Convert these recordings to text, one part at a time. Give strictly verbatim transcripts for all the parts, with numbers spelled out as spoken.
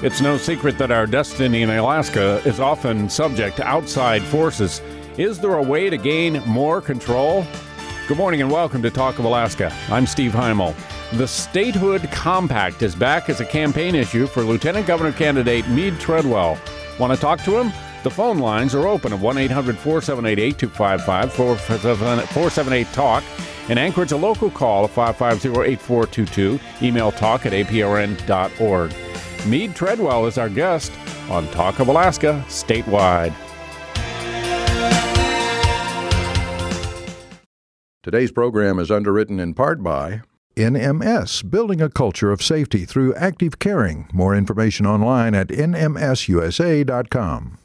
It's no secret that our destiny in Alaska is often subject to outside forces. Is there a way to gain more control? Good morning and welcome to Talk of Alaska. I'm Steve Heimel. The Statehood Compact is back as a campaign issue for Lieutenant Governor candidate Mead Treadwell. Want to talk to him? The phone lines are open at one eight hundred four seven eight eight two five five, four seven eight talk. In Anchorage, a local call at five five zero eight four two two. Email talk at a p r n dot org. Mead Treadwell is our guest on Talk of Alaska Statewide. Today's program is underwritten in part by N M S, building a culture of safety through active caring. More information online at n m s u s a dot com.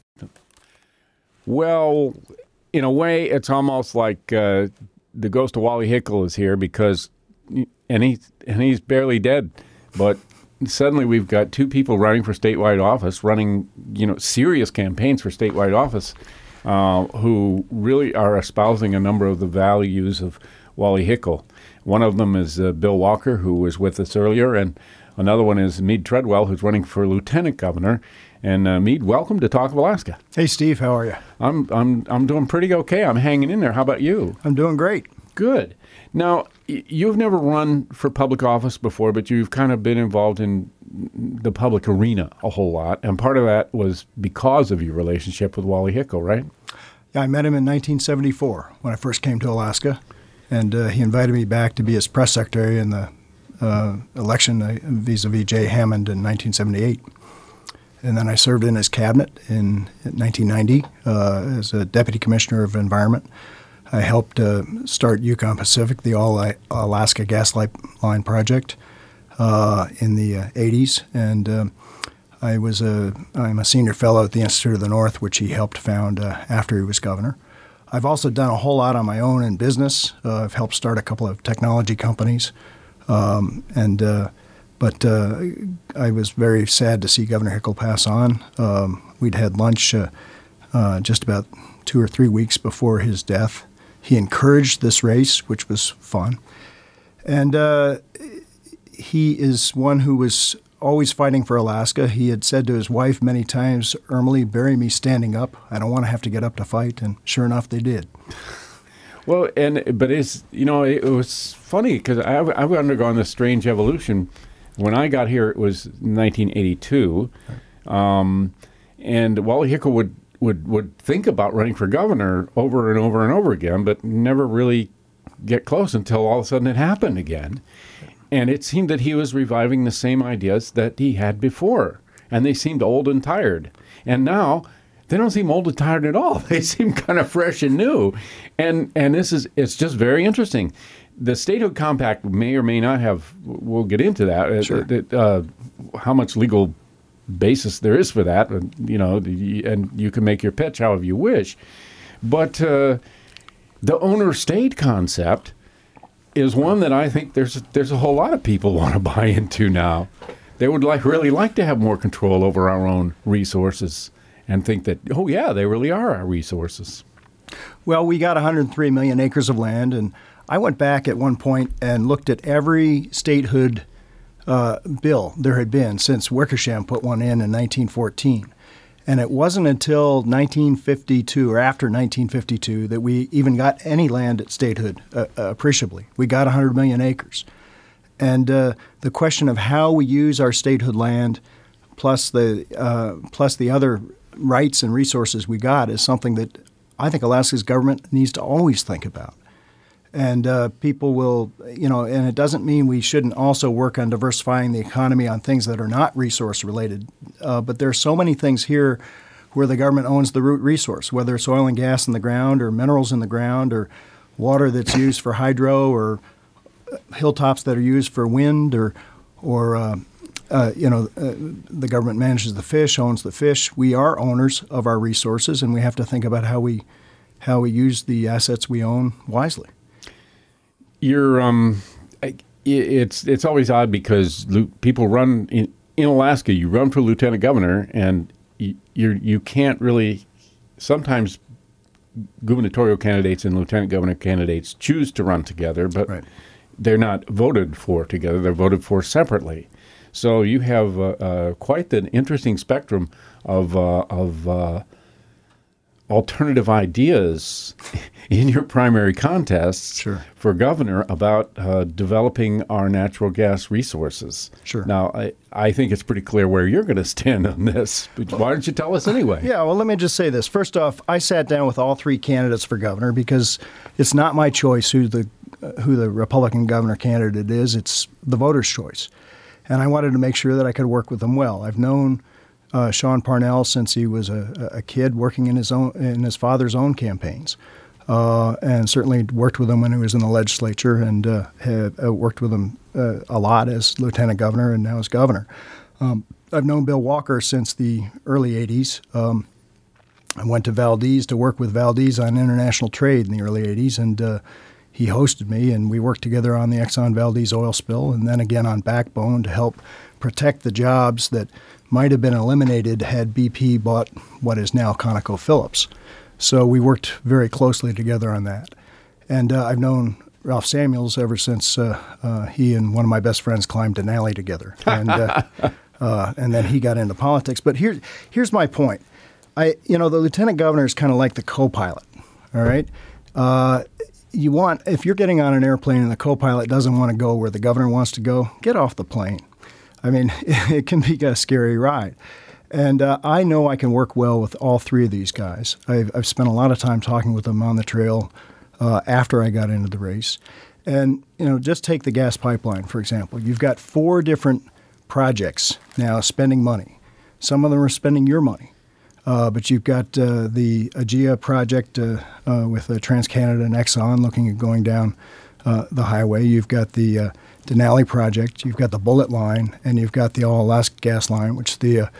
Well, in a way, it's almost like uh, the ghost of Wally Hickel is here because, and, he, and he's barely dead, but suddenly we've got two people running for statewide office, running, you know, serious campaigns for statewide office, uh, who really are espousing a number of the values of Wally Hickel. One of them is uh, Bill Walker, who was with us earlier, and another one is Mead Treadwell, who's running for lieutenant governor. And uh, Mead, welcome to Talk of Alaska. Hey, Steve, how are you? I'm I'm I'm doing pretty okay. I'm hanging in there. How about you? I'm doing great. Good. Now, y- you've never run for public office before, but you've kind of been involved in the public arena a whole lot, and part of that was because of your relationship with Wally Hickel, right? Yeah, I met him in nineteen seventy-four when I first came to Alaska, and uh, he invited me back to be his press secretary in the uh, election uh, vis-a-vis Jay Hammond in nineteen seventy-eight. And then I served in his cabinet in nineteen ninety uh, as a deputy commissioner of environment. I helped uh, start Yukon Pacific, the All-Alaska Gas Line Project, uh, in the uh, eighties. And uh, I was a, I'm a senior fellow at the Institute of the North, which he helped found uh, after he was governor. I've also done a whole lot on my own in business. Uh, I've helped start a couple of technology companies. Um, and uh, But uh, I was very sad to see Governor Hickel pass on. Um, we'd had lunch uh, uh, just about two or three weeks before his death. He encouraged this race, which was fun. And uh, he is one who was always fighting for Alaska. He had said to his wife many times, "Ermelie, bury me standing up. I don't want to have to get up to fight." And sure enough, they did. Well, and but it's, you know, it, it was funny because I've, I've undergone this strange evolution. When I got here, it was nineteen eighty-two, um, and Wally Hickel would, would, would think about running for governor over and over and over again, but never really get close until all of a sudden it happened again. And it seemed that he was reviving the same ideas that he had before, and they seemed old and tired. And now they don't seem old and tired at all. They seem kind of fresh and new. And and this is, it's just very interesting. The Statehood Compact may or may not have, we'll get into that, Sure. uh, uh, how much legal basis there is for that, you know, and you can make your pitch however you wish. But uh, the owner state concept is one that I think there's, there's a whole lot of people want to buy into now. They would like really like to have more control over our own resources and think that, oh, yeah, they really are our resources. Well, we got one hundred three million acres of land, and I went back at one point and looked at every statehood uh, bill there had been since Wickersham put one in in nineteen fourteen. And it wasn't until nineteen fifty-two or after nineteen fifty-two that we even got any land at statehood uh, uh, appreciably. We got one hundred million acres. And uh, the question of how we use our statehood land plus the uh, plus the other rights and resources we got is something that I think Alaska's government needs to always think about. And uh, people will, you know, and it doesn't mean we shouldn't also work on diversifying the economy on things that are not resource related. Uh, but there are so many things here where the government owns the root resource, whether it's oil and gas in the ground or minerals in the ground or water that's used for hydro or hilltops that are used for wind or, or uh, uh, you know, uh, the government manages the fish, owns the fish. We are owners of our resources, and we have to think about how we how we use the assets we own wisely. You're, um, it's it's always odd because people run in, in Alaska. You run for lieutenant governor, and you you you can't really. Sometimes gubernatorial candidates and lieutenant governor candidates choose to run together, but right. they're not voted for together. They're voted for separately. So you have uh, uh, quite an interesting spectrum of uh, of uh, alternative ideas in your primary contests Sure. for governor about uh, developing our natural gas resources. Sure. Now, I, I think it's pretty clear where you're going to stand on this. But why don't you tell us anyway? Yeah, well, let me just say this. First off, I sat down with all three candidates for governor because it's not my choice who the uh, who the Republican governor candidate is. It's the voters' choice. And I wanted to make sure that I could work with them well. I've known uh, Sean Parnell since he was a, a kid working in his own in his father's own campaigns. Uh, and certainly worked with him when he was in the legislature, and uh, have uh, worked with him uh, a lot as lieutenant governor and now as governor. Um, I've known Bill Walker since the early eighties. Um, I went to Valdez to work with Valdez on international trade in the early eighties, and uh, he hosted me, and we worked together on the Exxon Valdez oil spill, and then again on Backbone to help protect the jobs that might have been eliminated had B P bought what is now ConocoPhillips. So we worked very closely together on that. And uh, I've known Ralph Samuels ever since uh, uh, he and one of my best friends climbed Denali together. And uh, uh, and then he got into politics. But here, here's my point. I, you know, the lieutenant governor is kind of like the co-pilot, all right? Uh, you want, if you're getting on an airplane and the co-pilot doesn't want to go where the governor wants to go, get off the plane. I mean, it can be a scary ride. And uh, I know I can work well with all three of these guys. I've, I've spent a lot of time talking with them on the trail uh, after I got into the race. And, you know, just take the gas pipeline, for example. You've got four different projects now spending money. Some of them are spending your money. Uh, but you've got uh, the AGEA project uh, uh, with uh, TransCanada and Exxon looking at going down uh, the highway. You've got the uh, Denali project. You've got the Bullet Line. And you've got the All-Alaska Gas Line, which the uh,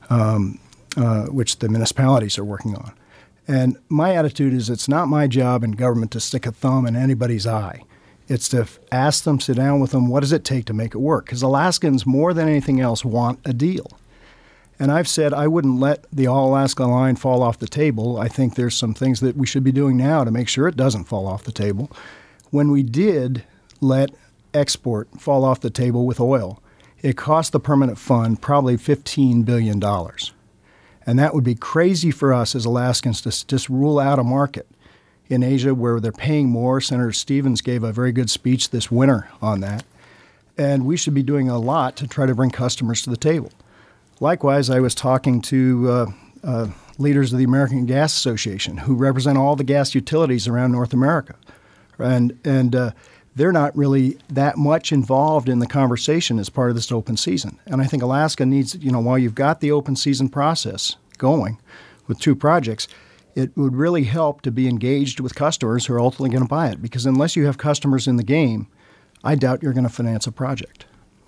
Um, uh, which the municipalities are working on. And my attitude is it's not my job in government to stick a thumb in anybody's eye. It's to f- ask them, sit down with them, what does it take to make it work? Because Alaskans, more than anything else, want a deal. And I've said I wouldn't let the All-Alaska line fall off the table. I think there's some things that we should be doing now to make sure it doesn't fall off the table. When we did let export fall off the table with oil, it cost the permanent fund probably fifteen billion dollars. And that would be crazy for us as Alaskans to just rule out a market in Asia where they're paying more. Senator Stevens gave a very good speech this winter on that. And we should be doing a lot to try to bring customers to the table. Likewise, I was talking to uh, uh, leaders of the American Gas Association who represent all the gas utilities around North America. And, and uh, they're not really that much involved in the conversation as part of this open season. And I think Alaska needs, you know, while you've got the open season process going with two projects, it would really help to be engaged with customers who are ultimately going to buy it. Because unless you have customers in the game, I doubt you're going to finance a project.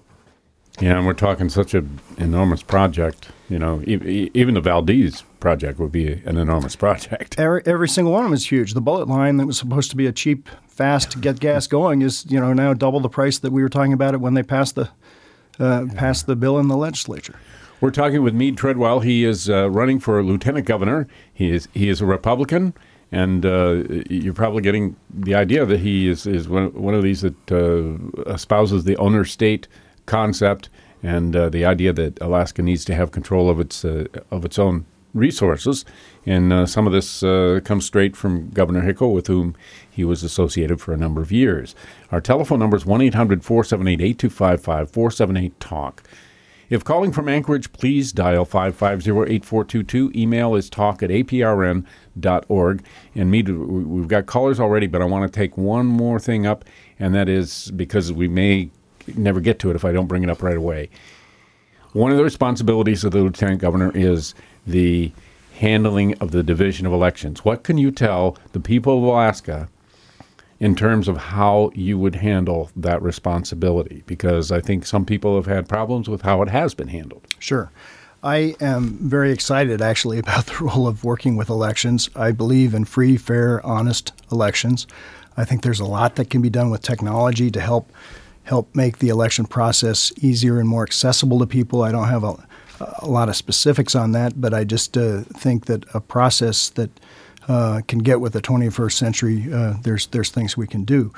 Yeah, and we're talking such an enormous project. You know, e- even the Valdez project would be an enormous project. Every, every single one of them is huge. The Bullet Line that was supposed to be a cheap, fast to get gas going is, you know, now double the price that we were talking about it when they passed the uh, passed the bill in the legislature. We're talking with Meade Treadwell. He is uh, running for lieutenant governor. He is he is a Republican, and uh, you're probably getting the idea that he is is one, one of these that uh, espouses the owner state concept and uh, the idea that Alaska needs to have control of its uh, of its own resources. And uh, some of this uh, comes straight from Governor Hickel, with whom he was associated for a number of years. Our telephone number is one eight hundred four seven eight eight two five five, four seven eight talk. If calling from Anchorage, please dial five five zero, eight four two two. Email is talk at a p r n dot org. And me, we've got callers already, but I want to take one more thing up, and that is because we may never get to it if I don't bring it up right away. One of the responsibilities of the lieutenant governor is the handling of the division of elections. What can you tell the people of Alaska in terms of how you would handle that responsibility? Because I think some people have had problems with how it has been handled. Sure. I am very excited, actually, about the role of working with elections. I believe in free, fair, honest elections. I think there's a lot that can be done with technology to help help make the election process easier and more accessible to people. I don't have a, a lot of specifics on that, but I just uh, think that a process that uh, can get with the twenty-first century, uh, there's there's things we can do.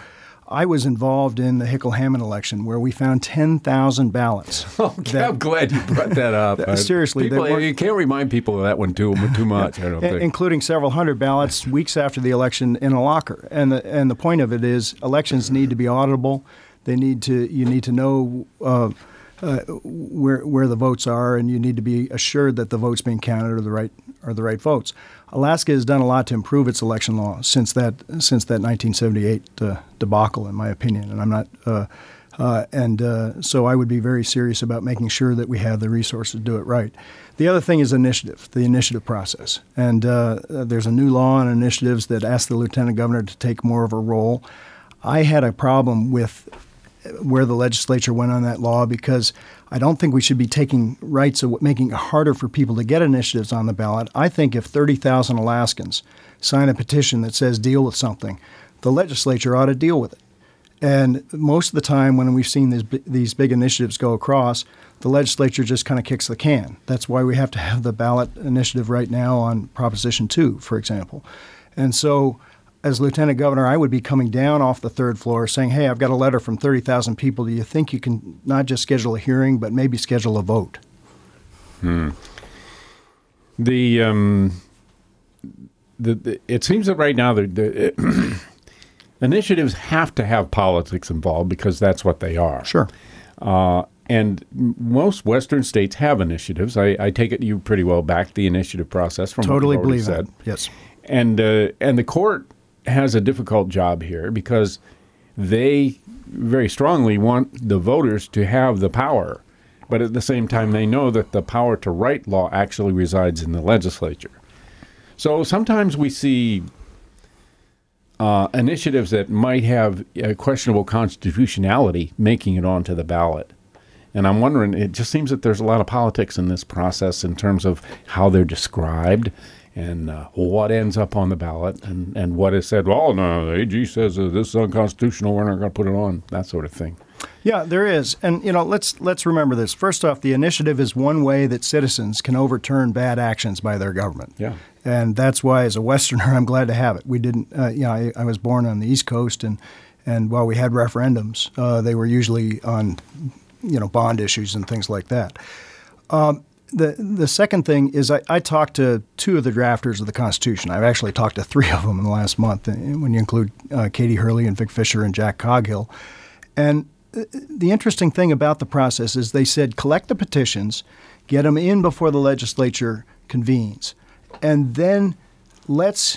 I was involved in the Hickel-Hammond election where we found ten thousand ballots. Oh, that, I'm glad you brought that up. that, seriously. People, you can't remind people of that one too, too much, I don't think. Including several hundred ballots weeks after the election in a locker. And the, and the point of it is elections need to be auditable. They need to, you need to know uh, uh, where where the votes are, and you need to be assured that the votes being counted are the right are the right votes. Alaska has done a lot to improve its election law since that since that nineteen seventy-eight uh, debacle, in my opinion. And I'm not, uh, uh, and uh, so I would be very serious about making sure that we have the resources to do it right. The other thing is initiative, the initiative process, and uh, there's a new law on initiatives that asks the lieutenant governor to take more of a role. I had a problem with where the legislature went on that law because I don't think we should be taking rights of making it harder for people to get initiatives on the ballot. I think if thirty thousand Alaskans sign a petition that says deal with something, the legislature ought to deal with it. And most of the time when we've seen these, these big initiatives go across, the legislature just kind of kicks the can. That's why we have to have the ballot initiative right now on Proposition two, for example. And so as Lieutenant Governor, I would be coming down off the third floor saying, hey, I've got a letter from thirty thousand people. Do you think you can not just schedule a hearing, but maybe schedule a vote? Hmm. The, um, the, the it seems that right now the, the initiatives have to have politics involved because that's what they are. Sure. Uh, and most Western states have initiatives. I, I take it you pretty well backed the initiative process from totally what you've believe said. That. Yes. And uh, and the court has a difficult job here because they very strongly want the voters to have the power. But at the same time, they know that the power to write law actually resides in the legislature. So sometimes we see uh, initiatives that might have uh, questionable constitutionality making it onto the ballot. And I'm wondering, it just seems that there's a lot of politics in this process in terms of how they're described and uh, what ends up on the ballot and, and what is said, well, no, the A G says uh, this is unconstitutional, we're not going to put it on, that sort of thing. Yeah, there is. And, you know, let's let's remember this. First off, the initiative is one way that citizens can overturn bad actions by their government. Yeah. And that's why, as a Westerner, I'm glad to have it. We didn't, uh, you know, I, I was born on the East Coast, and, and while we had referendums, uh, they were usually on, you know, bond issues and things like that. Um, The the second thing is I, I talked to two of the drafters of the Constitution. I've actually talked to three of them in the last month, when you include uh, Katie Hurley and Vic Fisher and Jack Coghill. And the interesting thing about the process is they said collect the petitions, get them in before the legislature convenes, and then let's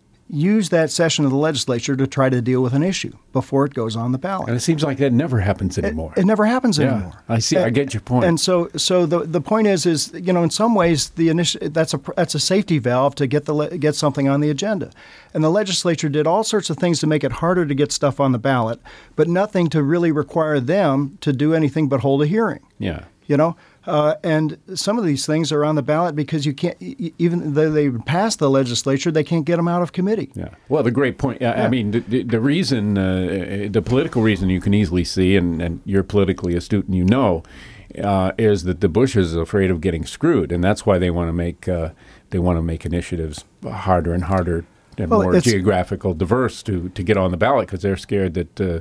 use that session of the legislature to try to deal with an issue before it goes on the ballot. And it seems like that never happens anymore. It, it never happens yeah, anymore. I see. And, I get your point. And so, so the the point is, is you know, in some ways, the initi- that's a that's a safety valve to get the le- get something on the agenda. And the legislature did all sorts of things to make it harder to get stuff on the ballot, but nothing to really require them to do anything but hold a hearing. Yeah. You know. Uh, and some of these things are on the ballot because you can't, even though they pass the legislature, they can't get them out of committee. Yeah. Well, the great point. I, yeah. I mean, the, the reason, uh, the political reason you can easily see, and, and you're politically astute and you know, uh, is that the Bush is afraid of getting screwed, and that's why they want to make uh, they want to make initiatives harder and harder and well, more geographical diverse to, to get on the ballot because they're scared that uh,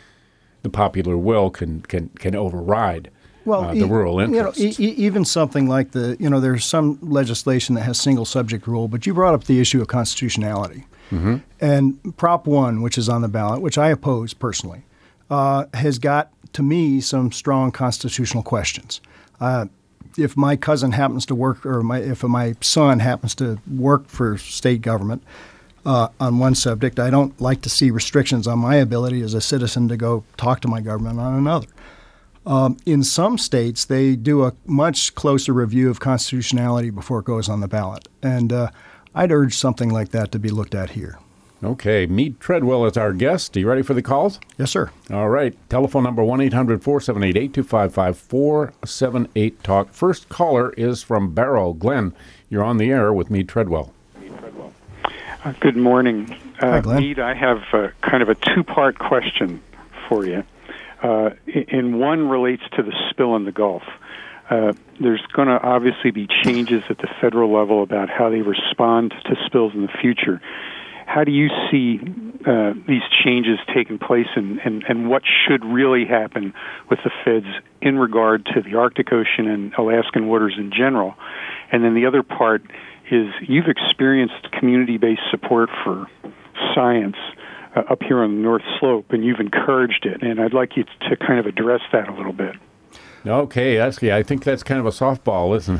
the popular will can can can override. Well, uh, the rural interests. You know, e- even something like the, you know, there's some legislation that has single subject rule, but you brought up the issue of constitutionality. Mm-hmm. And Prop one, which is on the ballot, which I oppose personally, uh, has got, to me, some strong constitutional questions. Uh, if my cousin happens to work, or my, if my son happens to work for state government uh, on one subject, I don't like to see restrictions on my ability as a citizen to go talk to my government on another. Um, in some states, they do a much closer review of constitutionality before it goes on the ballot. And uh, I'd urge something like that to be looked at here. Okay. Meade Treadwell is our guest. Are you ready for the calls? Yes, sir. All right. Telephone number one eight hundred four seven eight eight two five five, four seven eight talk. First caller is from Barrow. Glenn, you're on the air with Meade Treadwell. Meade Treadwell. Uh, good morning. Uh, Hi, Glenn. Meade, I have uh, kind of a two-part question for you. Uh, and one relates to the spill in the Gulf. Uh, there's going to obviously be changes at the federal level about how they respond to spills in the future. How do you see uh, these changes taking place and, and, and what should really happen with the feds in regard to the Arctic Ocean and Alaskan waters in general. And then the other part is you've experienced community-based support for science uh, up here on the North Slope, and you've encouraged it. And I'd like you to kind of address that a little bit. Okay, that's yeah. I think that's kind of a softball, isn't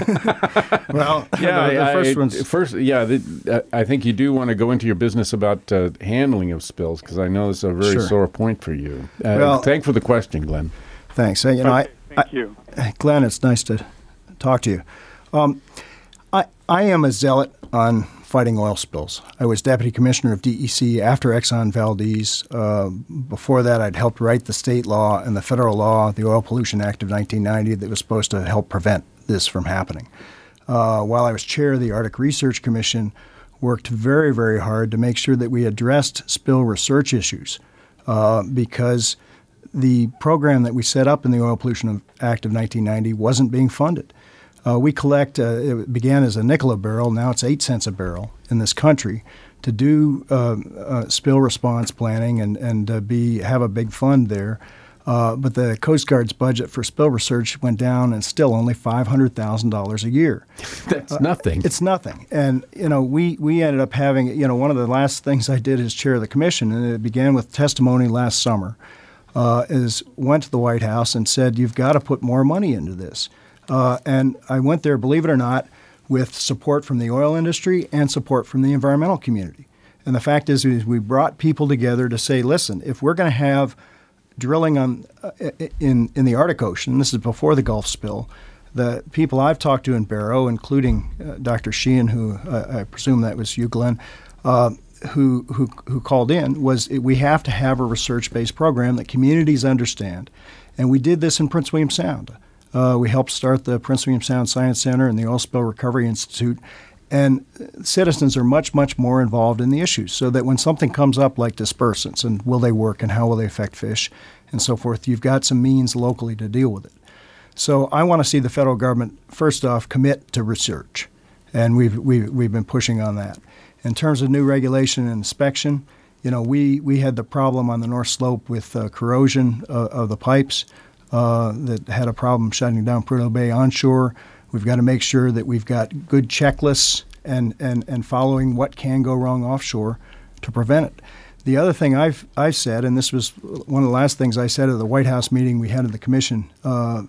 it? Well, yeah, the, the first I, one's first. Yeah, the, I think you do want to go into your business about uh, handling of spills, because I know it's a very Sure. sore point for you. Uh, Well- thanks for the question, Glenn. thanks. Uh, You know, Okay, I, thank I- you. Glenn, it's nice to talk to you. Um, I I am a zealot on fighting oil spills. I was deputy commissioner of D E C after Exxon Valdez. Uh, before that, I'd helped write the state law and the federal law, the Oil Pollution Act of nineteen ninety, that was supposed to help prevent this from happening. Uh, while I was chair of the Arctic Research Commission, worked very, very hard to make sure that we addressed spill research issues uh, because the program that we set up in the Oil Pollution Act of nineteen ninety wasn't being funded. Uh, we collect, uh, it began as a nickel a barrel, now it's eight cents a barrel in this country to do uh, uh, spill response planning and, and uh, be have a big fund there. Uh, but the Coast Guard's budget for spill research went down and still only five hundred thousand dollars a year. That's uh, nothing. It's nothing. And, you know, we, we ended up having, you know, one of the last things I did as chair of the commission, and it began with testimony last summer, uh, is went to the White House and said, you've got to put more money into this. Uh, and I went there, believe it or not, with support from the oil industry and support from the environmental community. And the fact is, is we brought people together to say, listen, if we're going to have drilling on uh, in in the Arctic Ocean, and this is before the Gulf spill, the people I've talked to in Barrow, including uh, Doctor Sheehan, who uh, I presume that was you, Glenn, uh, who, who who called in, was we have to have a research-based program that communities understand. And we did this in Prince William Sound. Uh, we helped start the Prince William Sound Science Center and the Oil Spill Recovery Institute. And citizens are much, much more involved in the issues so that when something comes up like dispersants and will they work and how will they affect fish and so forth, you've got some means locally to deal with it. So I want to see the federal government, first off, commit to research. And we've, we've, we've been pushing on that. In terms of new regulation and inspection, you know, we, we had the problem on the North Slope with uh, corrosion uh, of the pipes. Uh, that had a problem shutting down Prudhoe Bay onshore. We've got to make sure that we've got good checklists and, and, and following what can go wrong offshore to prevent it. The other thing I've I've said, and this was one of the last things I said at the White House meeting we had at the commission uh,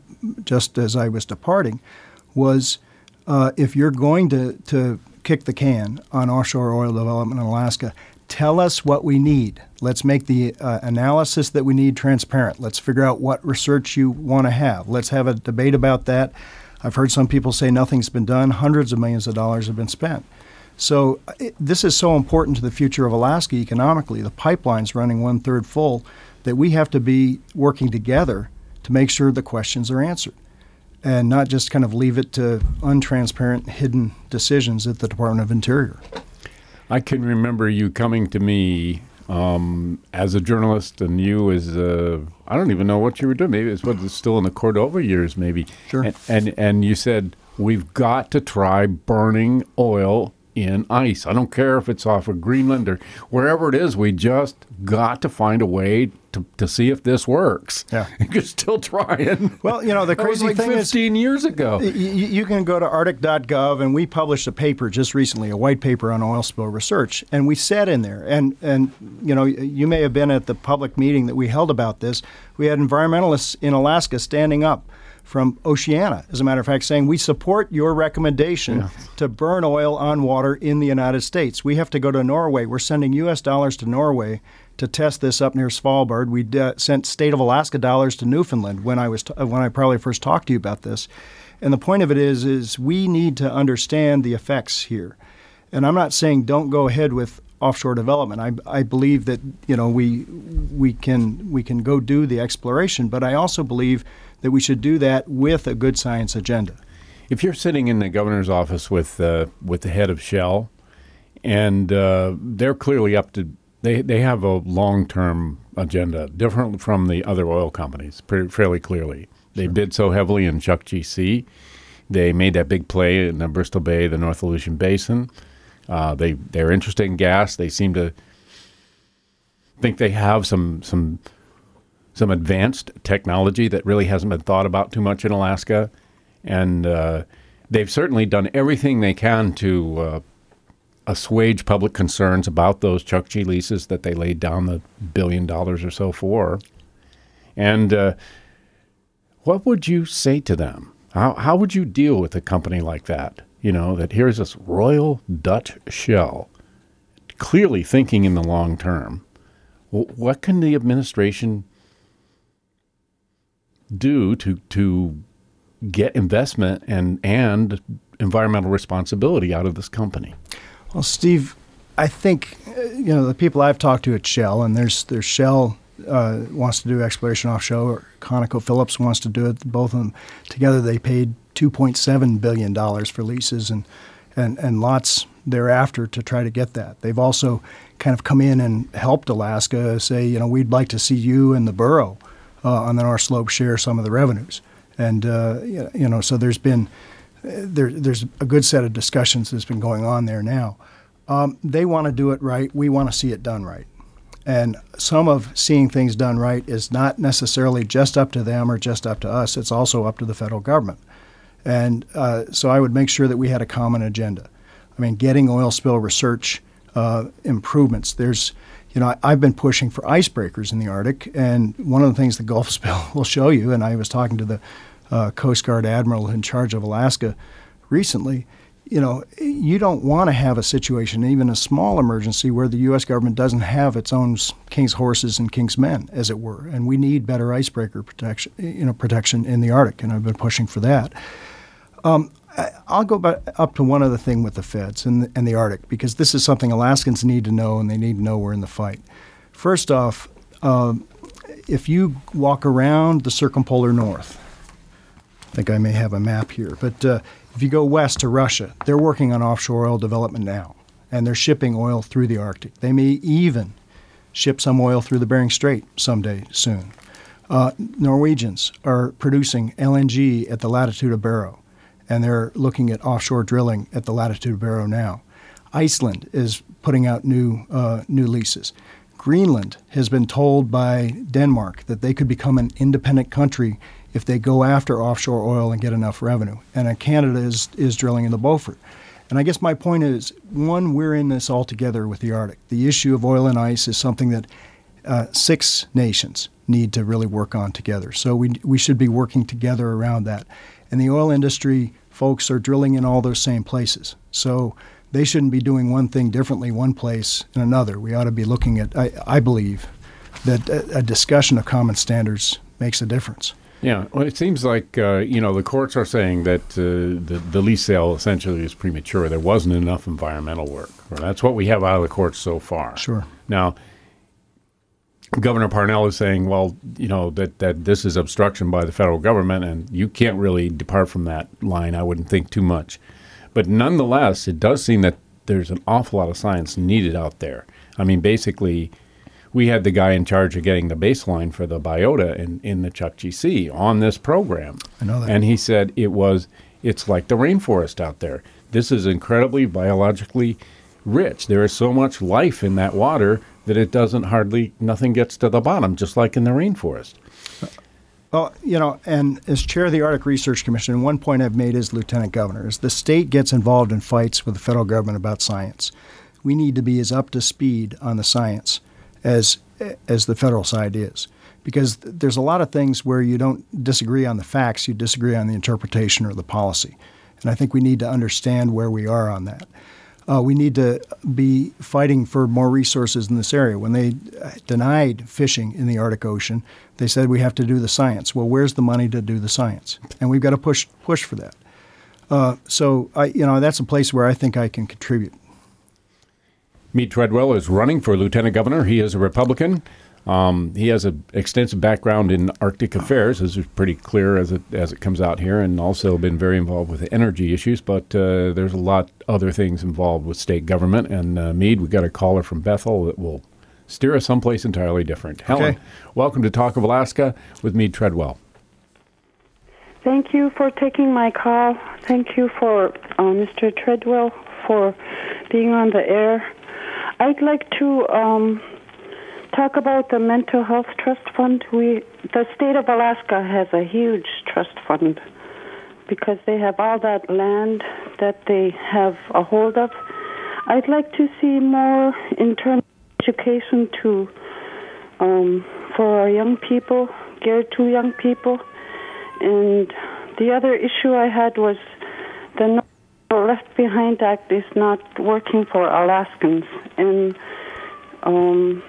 just as I was departing, was uh, if you're going to, to kick the can on offshore oil development in Alaska, tell us what we need. Let's make the uh, analysis that we need transparent. Let's figure out what research you want to have. Let's have a debate about that. I've heard some people say nothing's been done. Hundreds of millions of dollars have been spent. So it, this is so important to the future of Alaska economically. The pipeline's running one-third full that we have to be working together to make sure the questions are answered and not just kind of leave it to untransparent, hidden decisions at the Department of Interior. I can remember you coming to me um, as a journalist, and you as a, I don't even know what you were doing. Maybe it's what it's still in the Cordova years, maybe. Sure. And, and and you said we've got to try burning oil in ice. I don't care if it's off of Greenland or wherever it is. We just got to find a way to, to see if this works. Yeah. You're still trying. Well, you know, the That was crazy like thing is, fifteen years ago. Y- You can go to arctic dot gov, and we published a paper just recently, a white paper on oil spill research, and we said in there, and, and you know, you may have been at the public meeting that we held about this, we had environmentalists in Alaska standing up from Oceana, as a matter of fact, saying we support your recommendation yeah. to burn oil on water in the United States. We have to go to Norway. We're sending U S dollars to Norway to test this up near Svalbard. We uh, sent state of Alaska dollars to Newfoundland when I was t- when I probably first talked to you about this. And the point of it is, is we need to understand the effects here. And I'm not saying don't go ahead with offshore development. I, I believe that you know we we can we can go do the exploration, but I also believe that we should do that with a good science agenda. If you're sitting in the governor's office with uh, with the head of Shell, and uh, they're clearly up to they they have a long-term agenda, different from the other oil companies, pretty, fairly clearly. They sure. bid so heavily in Chukchi Sea. They made that big play in the Bristol Bay, the North Aleutian Basin. Uh, they they're interested in gas. They seem to think they have some some some advanced technology that really hasn't been thought about too much in Alaska, and uh, they've certainly done everything they can to uh, assuage public concerns about those Chukchi leases that they laid down the billion dollars or so for. And uh, what would you say to them? How how would you deal with a company like that? You know, that here's this Royal Dutch Shell, clearly thinking in the long term. Well, what can the administration do to to get investment and and environmental responsibility out of this company? Well, Steve, I think uh, you know the people I've talked to at Shell, and there's there's Shell uh, wants to do exploration offshore. ConocoPhillips wants to do it. Both of them together, they paid two point seven billion dollars for leases and and and lots thereafter to try to get that. They've also kind of come in and helped Alaska say, you know, we'd like to see you and the borough uh, on the North Slope share some of the revenues. And uh, you know, so there's been there there's a good set of discussions that's been going on there now. Um, they want to do it right. We want to see it done right. And some of seeing things done right is not necessarily just up to them or just up to us. It's also up to the federal government. And uh, so I would make sure that we had a common agenda. I mean, getting oil spill research uh, improvements. There's, you know, I, I've been pushing for icebreakers in the Arctic, and one of the things the Gulf spill will show you, and I was talking to the uh, Coast Guard admiral in charge of Alaska recently, you know, you don't want to have a situation, even a small emergency, where the U S government doesn't have its own king's horses and king's men, as it were. And we need better icebreaker protection, you know, protection in the Arctic, and I've been pushing for that. Um, I'll go back up to one other thing with the feds and the, and the Arctic, because this is something Alaskans need to know, and they need to know we're in the fight. First off, uh, if you walk around the circumpolar north, I think I may have a map here, but uh, if you go west to Russia, they're working on offshore oil development now, and they're shipping oil through the Arctic. They may even ship some oil through the Bering Strait someday soon. Uh, Norwegians are producing L N G at the latitude of Barrow, and they're looking at offshore drilling at the latitude of Barrow now. Iceland is putting out new uh, new leases. Greenland has been told by Denmark that they could become an independent country if they go after offshore oil and get enough revenue. And uh, Canada is, is drilling in the Beaufort. And I guess my point is, one, we're in this all together with the Arctic. The issue of oil and ice is something that uh, six nations need to really work on together. So we we should be working together around that. And the oil industry folks are drilling in all those same places. So they shouldn't be doing one thing differently one place and another. We ought to be looking at, I, I believe, that a, a discussion of common standards makes a difference. Yeah, well, it seems like, uh, you know, the courts are saying that uh, the, the lease sale essentially is premature. There wasn't enough environmental work. Well, that's what we have out of the courts so far. Sure. Now, Governor Parnell is saying, well, you know, that, that this is obstruction by the federal government, and you can't really depart from that line, I wouldn't think too much. But nonetheless, it does seem that there's an awful lot of science needed out there. I mean, basically, we had the guy in charge of getting the baseline for the biota in, in the Chukchi Sea on this program. I know that. And he said it was, it's like the rainforest out there. This is incredibly biologically rich. There is so much life in that water that it doesn't hardly, nothing gets to the bottom, just like in the rainforest. Well, you know, and as chair of the Arctic Research Commission, one point I've made as lieutenant governor is the state gets involved in fights with the federal government about science. We need to be as up to speed on the science as as the federal side is, because there's a lot of things where you don't disagree on the facts, you disagree on the interpretation or the policy. And I think we need to understand where we are on that. Uh, we need to be fighting for more resources in this area. When they denied fishing in the Arctic Ocean, they said we have to do the science. Well, where's the money to do the science? And we've got to push push for that. Uh, so, I, you know, that's a place where I think I can contribute. Meade Treadwell is running for lieutenant governor. He is a Republican. Um, he has an extensive background in Arctic affairs, as is pretty clear as it as it comes out here, and also been very involved with the energy issues. But uh, there's a lot other things involved with state government. And uh, Meade, we've got a caller from Bethel that will steer us someplace entirely different. Helen, okay. Welcome to Talk of Alaska with Meade Treadwell. Thank you for taking my call. Thank you for uh, Mister Treadwell for being on the air. I'd like to um, talk about the mental health trust fund. We, the state of Alaska has a huge trust fund because they have all that land that they have a hold of. I'd like to see more in terms of education to um, for our young people, geared to young people. And the other issue I had was the No Left Behind Act is not working for Alaskans, and um,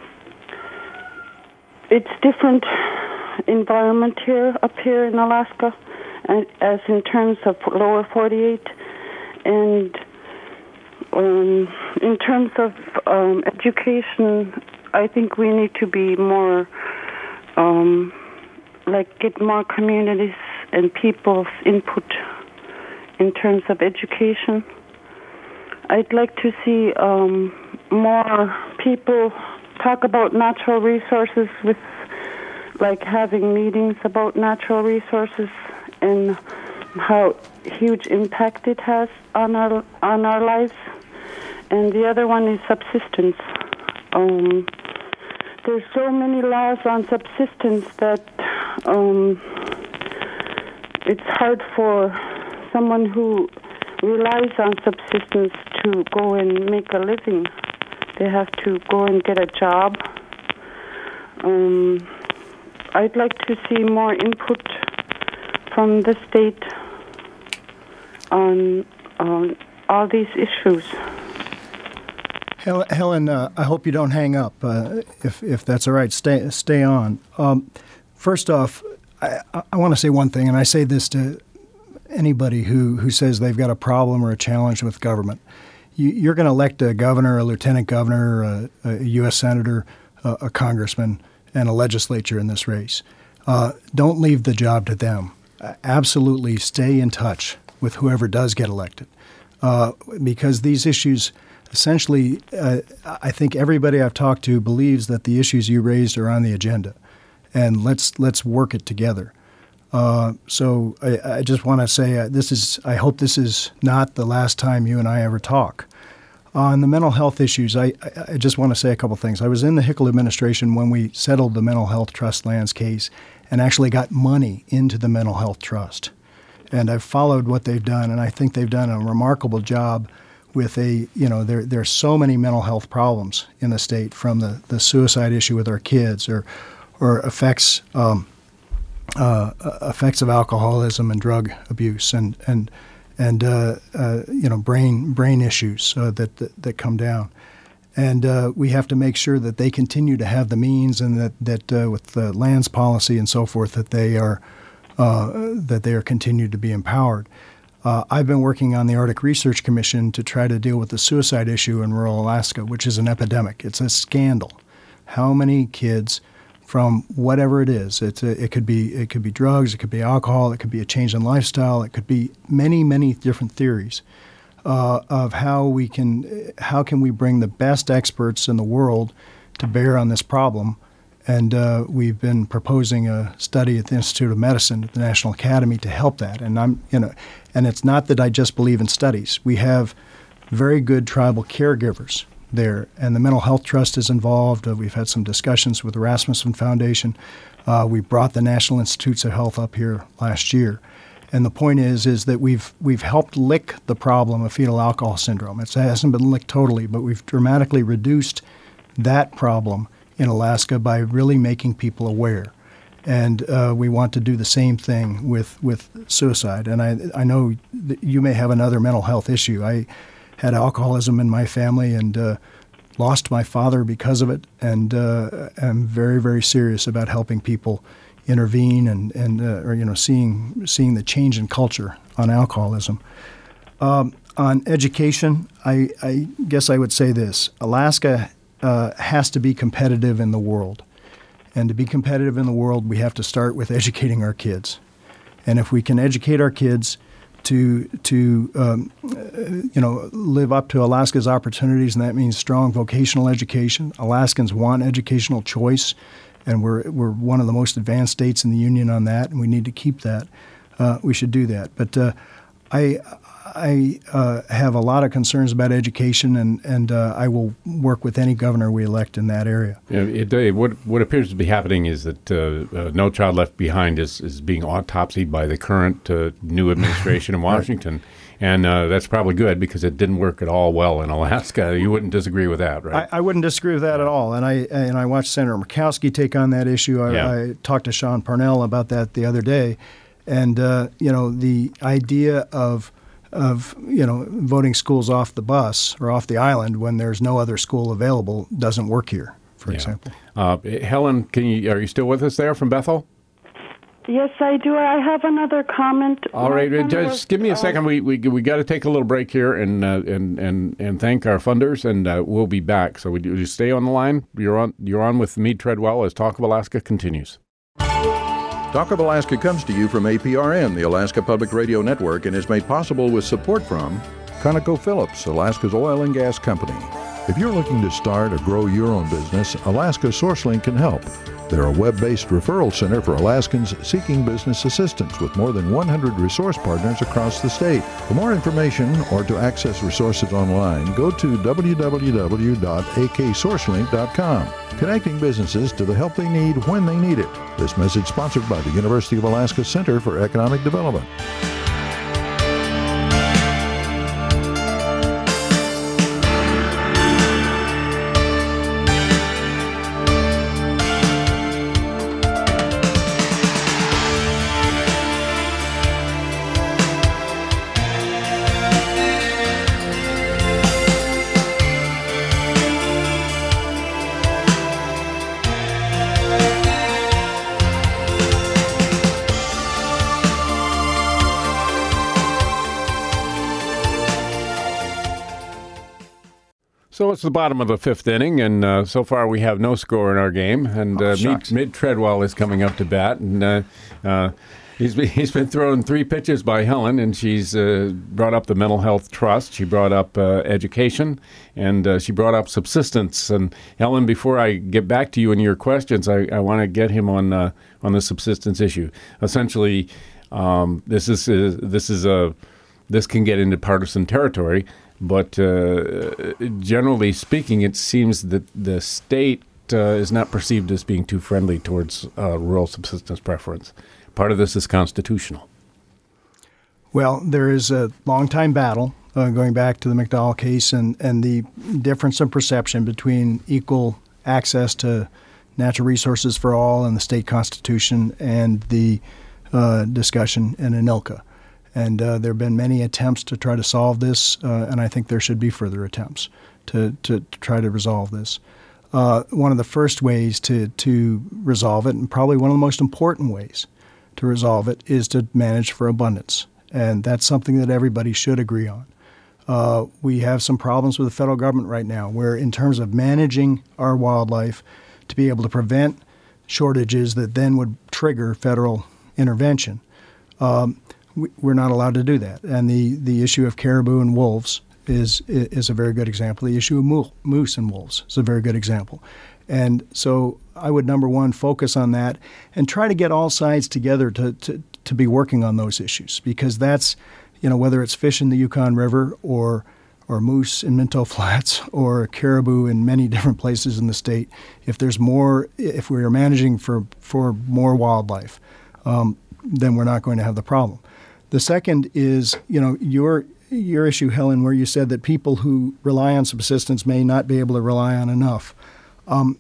it's different environment here up here in Alaska, and as in terms of lower forty-eight, and um, in terms of um, education, I think we need to be more, um, like get more communities and people's input in terms of education. I'd like to see um, more people talk about natural resources, with like having meetings about natural resources and how huge impact it has on our on our lives. And the other one is subsistence. Um, there's so many laws on subsistence that um, it's hard for someone who relies on subsistence to go and make a living. They have to go and get a job. Um, I'd like to see more input from the state on, on all these issues. Helen, uh, I hope you don't hang up. Uh, if if that's all right, stay stay on. Um, first off, I, I want to say one thing, and I say this to anybody who, who says they've got a problem or a challenge with government. You, you're going to elect a governor, a lieutenant governor, a, a U S senator, a, a congressman, and a legislature in this race. Uh, don't leave the job to them. Uh, absolutely stay in touch with whoever does get elected, uh, because these issues, essentially, uh, I think everybody I've talked to believes that the issues you raised are on the agenda, and let's let's work it together. Uh, so I, I just want to say uh, this is. I hope this is not the last time you and I ever talk. On the mental health issues, I, I, I just want to say a couple things. I was in the Hickel administration when we settled the Mental Health Trust lands case and actually got money into the Mental Health Trust. And I've followed what they've done, and I think they've done a remarkable job with a, you know, there there are so many mental health problems in the state, from the, the suicide issue with our kids, or or effects um, uh, effects of alcoholism and drug abuse, and and and uh, uh, you know brain brain issues uh, that, that that come down, and uh, we have to make sure that they continue to have the means, and that that uh, with the lands policy and so forth, that they are uh, that they are continued to be empowered. Uh, I've been working on the Arctic Research Commission to try to deal with the suicide issue in rural Alaska, which is an epidemic. It's a scandal. How many kids, from whatever it is, it's a, it could be it could be drugs, it could be alcohol, it could be a change in lifestyle, it could be many many different theories uh, of how we can how can we bring the best experts in the world to bear on this problem. And uh, we've been proposing a study at the Institute of Medicine at the National Academy to help that. And I'm, you know, and it's not that I just believe in studies. We have very good tribal caregivers there, and the Mental Health Trust is involved. Uh, we've had some discussions with the Rasmussen Foundation. Uh, we brought the National Institutes of Health up here last year. And the point is, is that we've we've helped lick the problem of fetal alcohol syndrome. It's, it hasn't been licked totally, but we've dramatically reduced that problem in Alaska by really making people aware. And uh, we want to do the same thing with, with suicide. And I I know that you may have another mental health issue. I had alcoholism in my family and uh, lost my father because of it, and uh, I'm very, very serious about helping people intervene and, and uh, or, you know, seeing seeing the change in culture on alcoholism. Um, on education, I, I guess I would say this. Alaska Uh, has to be competitive in the world. And to be competitive in the world, we have to start with educating our kids. And if we can educate our kids to, to um, you know, live up to Alaska's opportunities, and that means strong vocational education. Alaskans want educational choice, and we're, we're one of the most advanced states in the union on that, and we need to keep that. Uh, we should do that. But uh, I, I uh, have a lot of concerns about education, and and uh, I will work with any governor we elect in that area. Yeah, it, it, what what appears to be happening is that uh, uh, No Child Left Behind is, is being autopsied by the current uh, new administration in Washington, right. and uh, that's probably good because it didn't work at all well in Alaska. You wouldn't disagree with that, right? I, I wouldn't disagree with that at all. And I and I watched Senator Murkowski take on that issue. I, yeah. I talked to Sean Parnell about that the other day, and uh, you know the idea of of you know voting schools off the bus or off the island when there's no other school available doesn't work here, for yeah. example. Uh, Helen, can you are you still with us there from Bethel? Yes, I do. I have another comment. All My right, son just was, give me a uh, second. We we we got to take a little break here and uh, and and and thank our funders, and uh, we'll be back. So we you stay on the line. You're on you're on with Meade Treadwell as Talk of Alaska continues. Talk of Alaska comes to you from A P R N, the Alaska Public Radio Network, and is made possible with support from ConocoPhillips, Alaska's oil and gas company. If you're looking to start or grow your own business, Alaska SourceLink can help. They're a web-based referral center for Alaskans seeking business assistance with more than one hundred resource partners across the state. For more information or to access resources online, go to w w w dot a k source link dot com. Connecting businesses to the help they need when they need it. This message sponsored by the University of Alaska Center for Economic Development. So it's the bottom of the fifth inning, and uh, so far we have no score in our game. And uh, oh, Meade, Meade Treadwell is coming up to bat, and uh, uh, he's been, he's been thrown three pitches by Helen, and she's uh, brought up the Mental Health Trust. She brought up uh, education, and uh, she brought up subsistence. And Helen, before I get back to you and your questions, I, I want to get him on uh, on the subsistence issue. Essentially, um, this is uh, this is a this can get into partisan territory. But uh, generally speaking, it seems that the state uh, is not perceived as being too friendly towards uh, rural subsistence preference. Part of this is constitutional. Well, there is a long-time battle uh, going back to the McDowell case and, and the difference in perception between equal access to natural resources for all and the state constitution and the uh, discussion in ANILCA. And uh, there have been many attempts to try to solve this, uh, and I think there should be further attempts to, to, to try to resolve this. Uh, one of the first ways to, to resolve it, and probably one of the most important ways to resolve it, is to manage for abundance. And that's something that everybody should agree on. Uh, we have some problems with the federal government right now where in terms of managing our wildlife to be able to prevent shortages that then would trigger federal intervention, um, we're not allowed to do that. And the, the issue of caribou and wolves is is a very good example. The issue of moose and wolves is a very good example. And so I would, number one, focus on that and try to get all sides together to, to, to be working on those issues, because that's, you know, whether it's fish in the Yukon River or or moose in Minto Flats or caribou in many different places in the state, if there's more, if we are managing for, for more wildlife, um, then we're not going to have the problem. The second is, you know, your your issue, Helen, where you said that people who rely on subsistence may not be able to rely on enough. Um,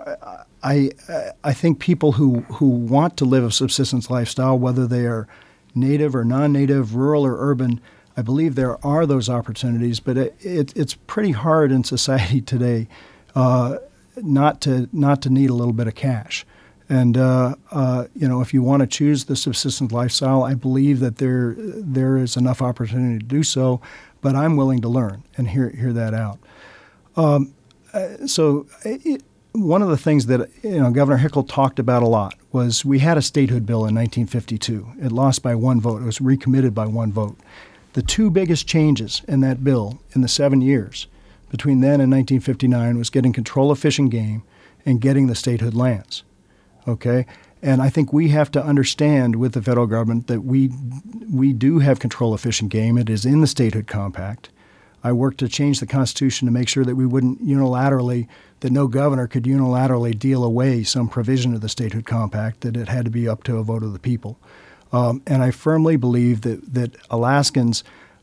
I I think people who, who want to live a subsistence lifestyle, whether they are native or non-native, rural or urban, I believe there are those opportunities. But it, it, it's pretty hard in society today uh, not to not to need a little bit of cash. And, uh, uh, you know, if you want to choose the subsistence lifestyle, I believe that there there is enough opportunity to do so, but I'm willing to learn and hear hear that out. Um, so it, one of the things that, you know, Governor Hickel talked about a lot was we had a statehood bill in nineteen fifty-two. It lost by one vote. It was recommitted by one vote. The two biggest changes in that bill in the seven years between then and nineteen fifty-nine was getting control of fish and game and getting the statehood lands. Okay, And I think we have to understand with the federal government that we we do have control of fish and game. It is in the Statehood Compact. I worked to change the Constitution to make sure that we wouldn't unilaterally, that no governor could unilaterally deal away some provision of the Statehood Compact, that it had to be up to a vote of the people. Um, and I firmly believe that, that Alaskans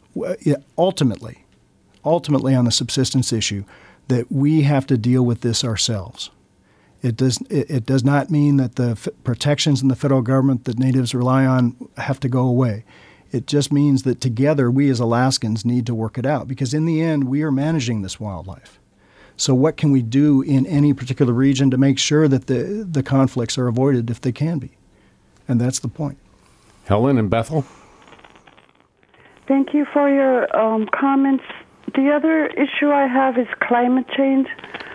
ultimately, ultimately on the subsistence issue, that we have to deal with this ourselves. It does, it, it does not mean that the f- protections in the federal government that natives rely on have to go away. It just means that together we as Alaskans need to work it out, because in the end we are managing this wildlife. So what can we do in any particular region to make sure that the, the conflicts are avoided if they can be? And that's the point. Helen and Bethel? Thank you for your um, comments. The other issue I have is climate change.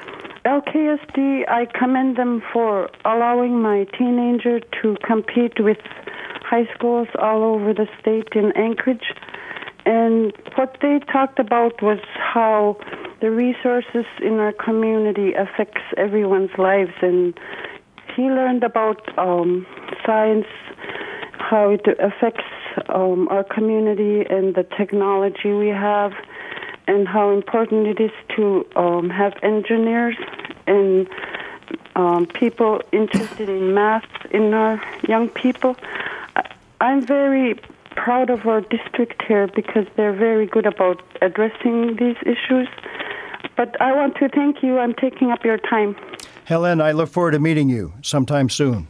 L K S D, I commend them for allowing my teenager to compete with high schools all over the state in Anchorage. And what they talked about was how the resources in our community affects everyone's lives. And he learned about um, science, how it affects um, our community and the technology we have, and how important it is to um, have engineers and um, people interested in math in our young people. I, I'm very proud of our district here because they're very good about addressing these issues. But I want to thank you. I'm taking up your time. Helen, I look forward to meeting you sometime soon.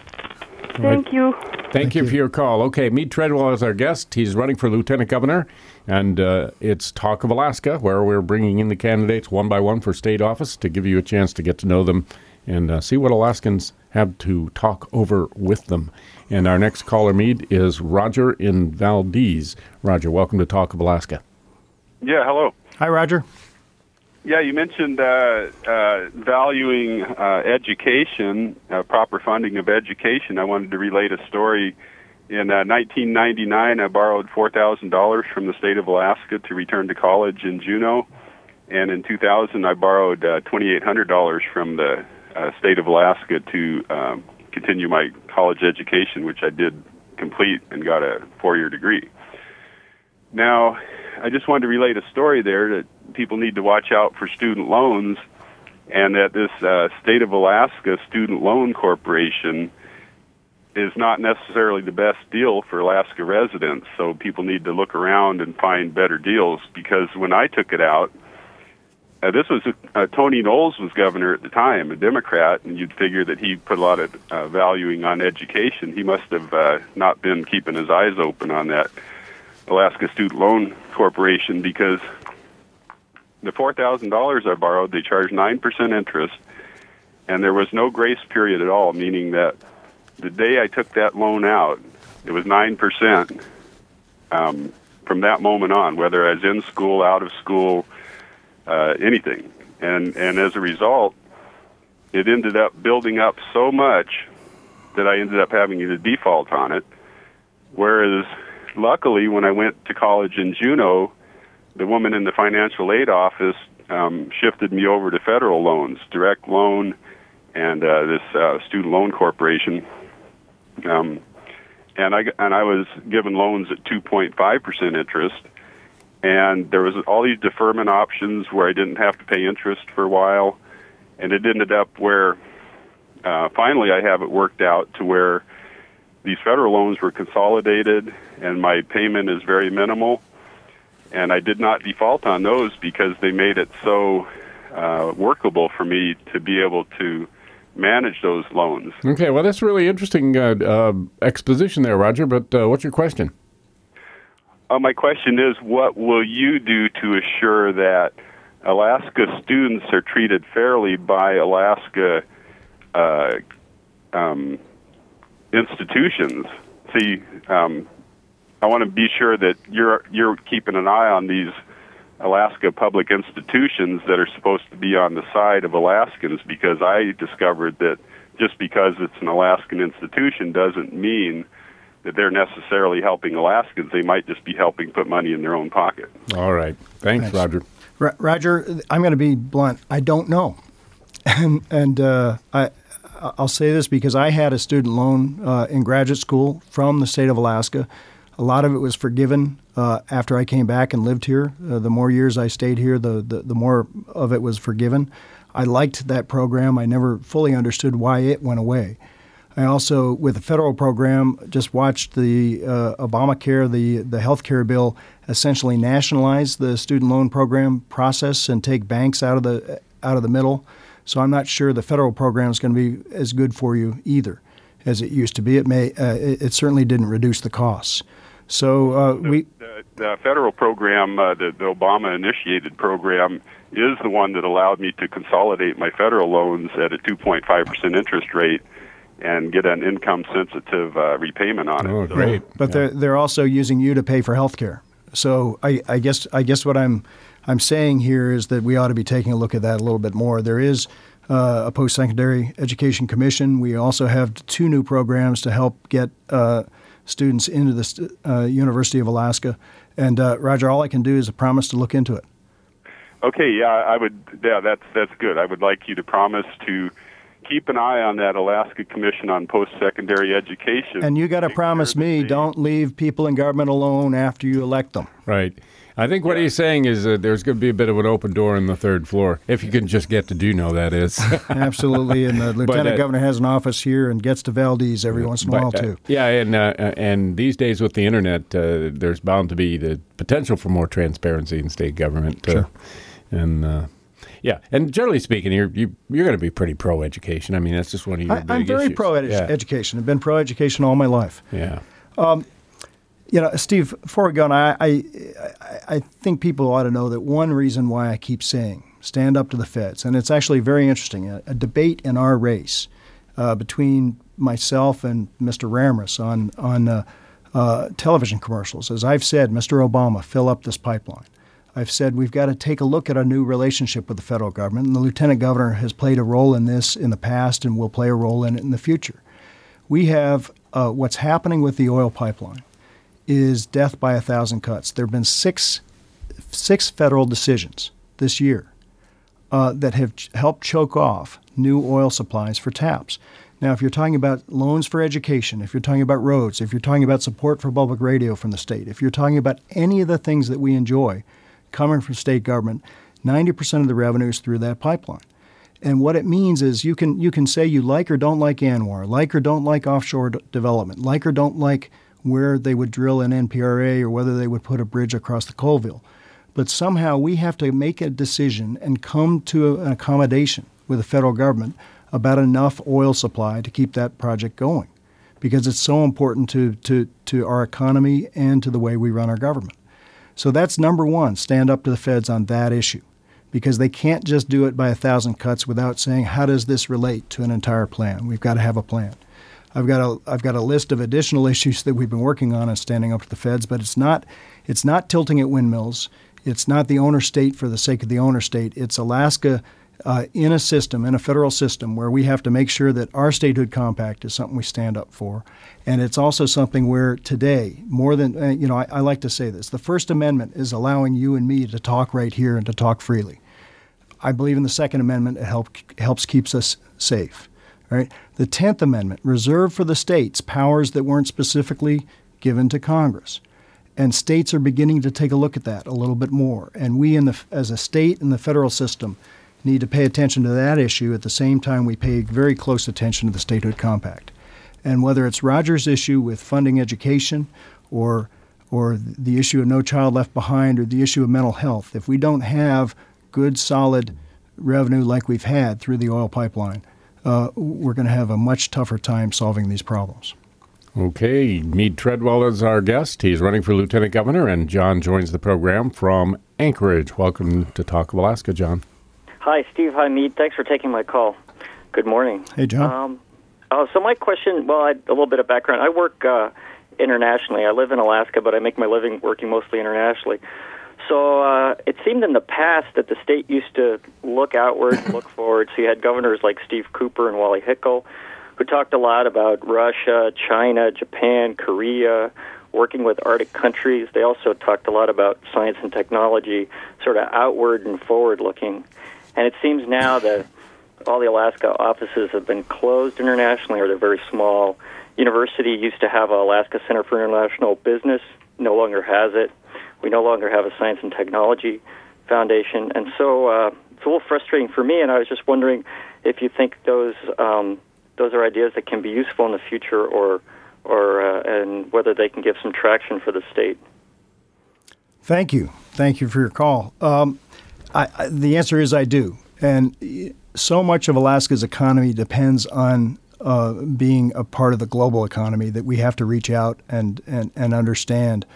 Thank you. Thank, Thank you, you for your call. Okay, meet Treadwell as our guest. He's running for lieutenant governor, and uh, it's Talk of Alaska, where we're bringing in the candidates one by one for state office to give you a chance to get to know them and uh, see what Alaskans have to talk over with them. And our next caller meet is Roger in Valdez. Roger, welcome to Talk of Alaska. Yeah, hello. Hi, Roger. Yeah, you mentioned uh, uh, valuing uh, education, uh, proper funding of education. I wanted to relate a story. In uh, nineteen ninety-nine, I borrowed four thousand dollars from the state of Alaska to return to college in Juneau. And in two thousand, I borrowed uh, two thousand eight hundred dollars from the uh, state of Alaska to um, continue my college education, which I did complete and got a four-year degree. Now, I just wanted to relate a story there that people need to watch out for student loans, and that this uh, State of Alaska Student Loan Corporation is not necessarily the best deal for Alaska residents, so people need to look around and find better deals, because when I took it out, uh, this was uh, Tony Knowles was governor at the time, a Democrat, and you'd figure that he put a lot of uh, valuing on education. He must have uh, not been keeping his eyes open on that Alaska Student Loan Corporation, because the four thousand dollars I borrowed, they charged nine percent interest, and there was no grace period at all, meaning that the day I took that loan out, it was nine percent um, from that moment on, whether I was in school, out of school, uh, anything. And, and as a result, it ended up building up so much that I ended up having to default on it, whereas luckily, when I went to college in Juneau, the woman in the financial aid office um, shifted me over to federal loans, direct loan, and uh, this uh, student loan corporation. Um, and I and I was given loans at two point five percent interest, and there was all these deferment options where I didn't have to pay interest for a while, and it ended up where uh, finally I have it worked out to where these federal loans were consolidated, and my payment is very minimal. And I did not default on those because they made it so uh, workable for me to be able to manage those loans. Okay, well, that's really interesting uh, uh, exposition there, Roger, but uh, what's your question? Uh, my question is, what will you do to assure that Alaska students are treated fairly by Alaska uh, um, institutions? See, um, I want to be sure that you're you're keeping an eye on these Alaska public institutions that are supposed to be on the side of Alaskans, because I discovered that just because it's an Alaskan institution doesn't mean that they're necessarily helping Alaskans. They might just be helping put money in their own pocket. All right. Thanks, Thanks. Roger. R- Roger, I'm going to be blunt. I don't know. and and uh, I I'll say this because I had a student loan uh, in graduate school from the state of Alaska. A lot of it was forgiven uh, after I came back and lived here. Uh, the more years I stayed here, the, the, the more of it was forgiven. I liked that program. I never fully understood why it went away. I also, with the federal program, just watched the uh, Obamacare, the, the health care bill, essentially nationalize the student loan program process and take banks out of the out of the middle. So I'm not sure the federal program is going to be as good for you either as it used to be. It may, uh, it, it certainly didn't reduce the costs. So uh, the, we the, the federal program, uh, the, the Obama-initiated program, is the one that allowed me to consolidate my federal loans at a two point five percent interest rate and get an income-sensitive uh, repayment on it. Oh, great! But yeah. they're they're also using you to pay for health care. So I, I guess I guess what I'm I'm saying here is that we ought to be taking a look at that a little bit more. There is uh, a post-secondary education commission. We also have two new programs to help get uh, students into the uh, University of Alaska. And uh, Roger, all I can do is a promise to look into it. Okay, yeah, I would. Yeah, that's that's good. I would like you to promise to keep an eye on that Alaska Commission on Post-Secondary Education. And you got to promise me, don't leave people in government alone after you elect them. Right. I think what yeah. he's saying is that there's going to be a bit of an open door on the third floor, if you can just get to Juneau, that is. Absolutely, and the lieutenant but, uh, governor has an office here and gets to Valdez every once in a but, while, too. Uh, yeah, and uh, and these days with the Internet, uh, there's bound to be the potential for more transparency in state government. Uh, sure. And, uh, yeah, and generally speaking, you're you, you're going to be pretty pro-education. I mean, that's just one of your I, big I'm very issues. pro-education. Yeah. I've been pro-education all my life. Yeah. Um, you know, Steve, before we go on, I, I, I think people ought to know that one reason why I keep saying stand up to the feds, and it's actually very interesting, a, a debate in our race uh, between myself and Mister Ramras on, on uh, uh, television commercials. As I've said, Mister Obama, fill up this pipeline. I've said we've got to take a look at our new relationship with the federal government, and the lieutenant governor has played a role in this in the past and will play a role in it in the future. We have uh, what's happening with the oil pipeline is death by a thousand cuts. There have been six, six federal decisions this year uh, that have ch- helped choke off new oil supplies for TAPS. Now, if you're talking about loans for education, if you're talking about roads, if you're talking about support for public radio from the state, if you're talking about any of the things that we enjoy coming from state government, ninety percent of the revenue is through that pipeline. And what it means is you can you can say you like or don't like ANWR, like or don't like offshore d- development, like or don't like where they would drill an N P R A or whether they would put a bridge across the Colville. But somehow we have to make a decision and come to an accommodation with the federal government about enough oil supply to keep that project going, because it's so important to, to, to our economy and to the way we run our government. So that's number one, stand up to the feds on that issue, because they can't just do it by a thousand cuts without saying, how does this relate to an entire plan? We've got to have a plan. I've got a I've got a list of additional issues that we've been working on and standing up to the feds, but it's not it's not tilting at windmills. It's not the owner state for the sake of the owner state. It's Alaska uh, in a system, in a federal system, where we have to make sure that our statehood compact is something we stand up for. And it's also something where today, more than, uh, you know, I, I like to say this, the First Amendment is allowing you and me to talk right here and to talk freely. I believe in the Second Amendment, it help, helps keeps us safe. Right? The Tenth Amendment reserved for the states powers that weren't specifically given to Congress. And states are beginning to take a look at that a little bit more. And we, in the, as a state in the federal system, need to pay attention to that issue at the same time we pay very close attention to the Statehood Compact. And whether it's Roger's issue with funding education or or the issue of No Child Left Behind or the issue of mental health, if we don't have good, solid revenue like we've had through the oil pipeline, uh, we're going to have a much tougher time solving these problems. Okay, Meade Treadwell is our guest. He's running for lieutenant governor, and John joins the program from Anchorage. Welcome to Talk of Alaska, John. Hi, Steve. Hi, Meade. Thanks for taking my call. Good morning. Hey, John. Um, uh, so my question, well, I, a little bit of background. I work uh, internationally. I live in Alaska, but I make my living working mostly internationally. So uh, it seemed in the past that the state used to look outward and look forward. So you had governors like Steve Cooper and Wally Hickel, who talked a lot about Russia, China, Japan, Korea, working with Arctic countries. They also talked a lot about science and technology, sort of outward and forward-looking. And it seems now that all the Alaska offices have been closed internationally, or they're very small. University used to have a Alaska Center for International Business, no longer has it. We no longer have a Science and Technology Foundation, and so uh, it's a little frustrating for me. And I was just wondering if you think those um, those are ideas that can be useful in the future, or or uh, and whether they can give some traction for the state. Thank you, thank you for your call. Um, I, I, the answer is I do, and so much of Alaska's economy depends on uh, being a part of the global economy that we have to reach out and and and understand.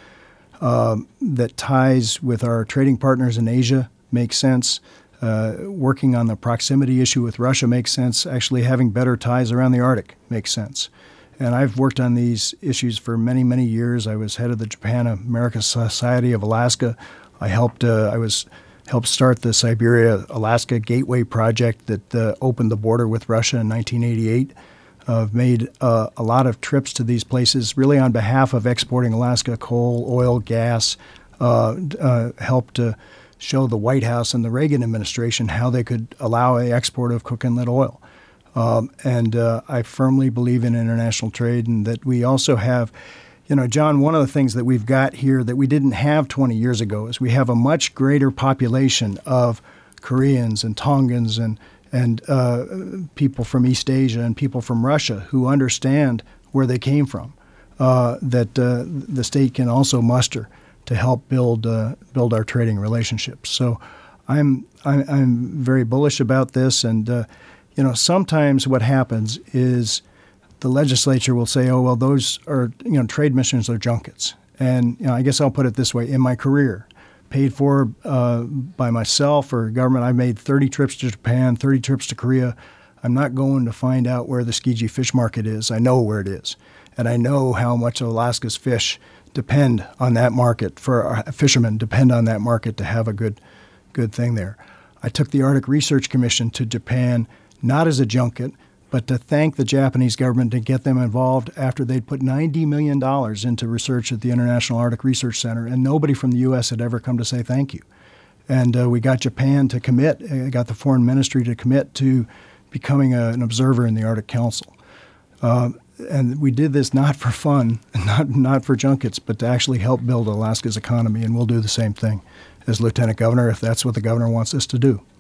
Um, that ties with our trading partners in Asia makes sense. Uh, working on the proximity issue with Russia makes sense. Actually having better ties around the Arctic makes sense. And I've worked on these issues for many, many years. I was head of the Japan American Society of Alaska. I helped uh, I was helped start the Siberia-Alaska Gateway project that uh, opened the border with Russia in nineteen eighty-eight. Uh, I've made uh, a lot of trips to these places really on behalf of exporting Alaska coal, oil, gas, uh, uh, helped to show the White House and the Reagan administration how they could allow an export of Cook Inlet oil. Um, and uh, I firmly believe in international trade, and that we also have, you know, John, one of the things that we've got here that we didn't have twenty years ago is we have a much greater population of Koreans and Tongans and and uh, people from East Asia and people from Russia who understand where they came from, uh, that uh, the state can also muster to help build uh, build our trading relationships. So I'm, I'm I'm very bullish about this, and uh, you know, sometimes what happens is the legislature will say, oh, well, those are, you know, trade missions are junkets. And you know, I guess I'll put it this way, in my career, paid for uh, by myself or government, I made thirty trips to Japan, thirty trips to Korea. I'm not going to find out where the Skiji fish market is. I know where it is. And I know how much of Alaska's fish depend on that market, for our fishermen depend on that market to have a good, good thing there. I took the Arctic Research Commission to Japan, not as a junket, but to thank the Japanese government to get them involved after they'd put ninety million dollars into research at the International Arctic Research Center, and nobody from the U S had ever come to say thank you. And uh, we got Japan to commit, uh, got the foreign ministry to commit to becoming a, an observer in the Arctic Council. Uh, and we did this not for fun, not not for junkets, but to actually help build Alaska's economy, and we'll do the same thing as Lieutenant Governor if that's what the governor wants us to do.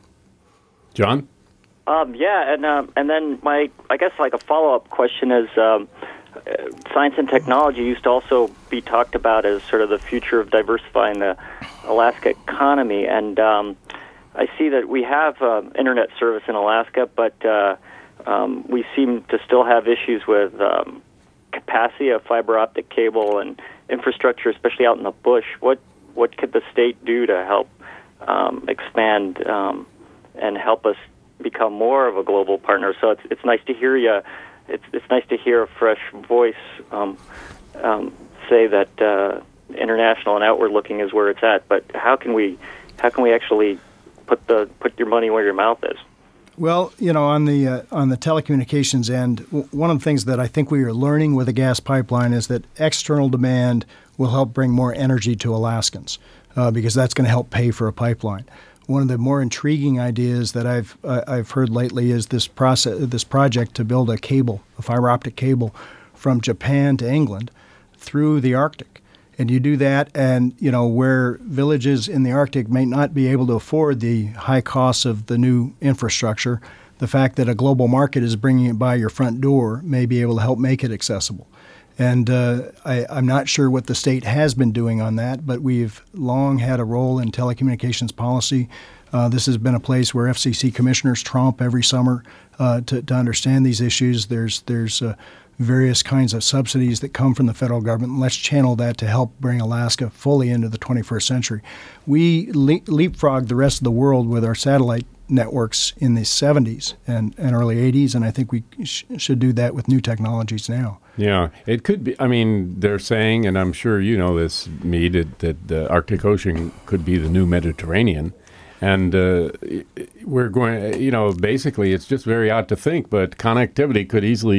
John? Um, yeah, and um, and then my, I guess like a follow-up question is, um, uh, science and technology used to also be talked about as sort of the future of diversifying the Alaska economy, and um, I see that we have uh, internet service in Alaska, but uh, um, we seem to still have issues with um, capacity of fiber optic cable and infrastructure, especially out in the bush. What what could the state do to help um, expand um, and help us become more of a global partner? So it's it's nice to hear you. It's it's nice to hear a fresh voice um, um, say that uh, international and outward looking is where it's at. But how can we how can we actually put the put your money where your mouth is? Well, you know, on the uh, on the telecommunications end, w- one of the things that I think we are learning with the gas pipeline is that external demand will help bring more energy to Alaskans, uh, because that's going to help pay for a pipeline. One of the more intriguing ideas that I've uh, I've heard lately is this process, this project to build a cable, a fiber optic cable, from Japan to England through the Arctic. And you do that, and you know where villages in the Arctic may not be able to afford the high costs of the new infrastructure, the fact that a global market is bringing it by your front door may be able to help make it accessible. And uh, I, I'm not sure what the state has been doing on that, but we've long had a role in telecommunications policy. Uh, this has been a place where F C C commissioners tromp every summer uh, to, to understand these issues. There's there's uh, various kinds of subsidies that come from the federal government. Let's channel that to help bring Alaska fully into the twenty-first century. We le- leapfrogged the rest of the world with our satellite networks in the seventies and, and early eighties, and I think we sh- should do that with new technologies now. Yeah, it could be. I mean, they're saying, and I'm sure you know this, Meade, that, that the Arctic Ocean could be the new Mediterranean. And uh, we're going, you know, basically it's just very odd to think, but connectivity could easily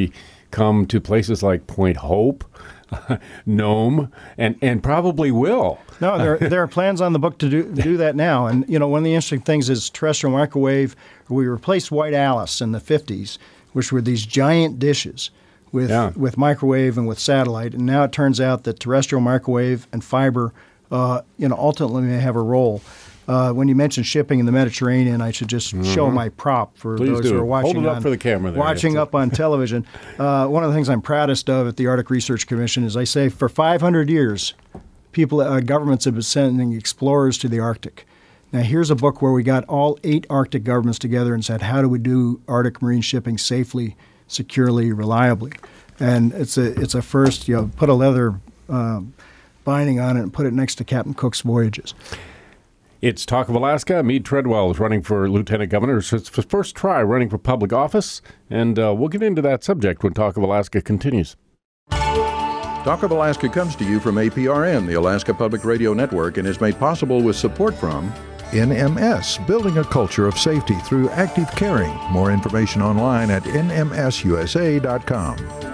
come to places like Point Hope, Nome, and, and probably will. No, there, there are plans on the book to do do that now. And, you know, one of the interesting things is terrestrial microwave. We replaced White Alice in the fifties, which were these giant dishes with Yeah. with microwave and with satellite. And now it turns out that terrestrial microwave and fiber, uh, you know, ultimately may have a role. Uh, when you mentioned shipping in the Mediterranean, I should just mm-hmm. show my prop for Please those do. who are watching. Hold it up on, for the camera there. Watching That's up on television. Uh, one of the things I'm proudest of at the Arctic Research Commission is I say for five hundred years, people, uh, governments have been sending explorers to the Arctic. Now, here's a book where we got all eight Arctic governments together and said, how do we do Arctic marine shipping safely, securely, reliably? And it's a it's a first, you know, put a leather um, binding on it and put it next to Captain Cook's voyages. It's Talk of Alaska. Meade Treadwell is running for lieutenant governor. It's his first try running for public office, and uh, we'll get into that subject when Talk of Alaska continues. Talk of Alaska comes to you from A P R N, the Alaska Public Radio Network, and is made possible with support from N M S, building a culture of safety through active caring. More information online at N M S U S A dot com.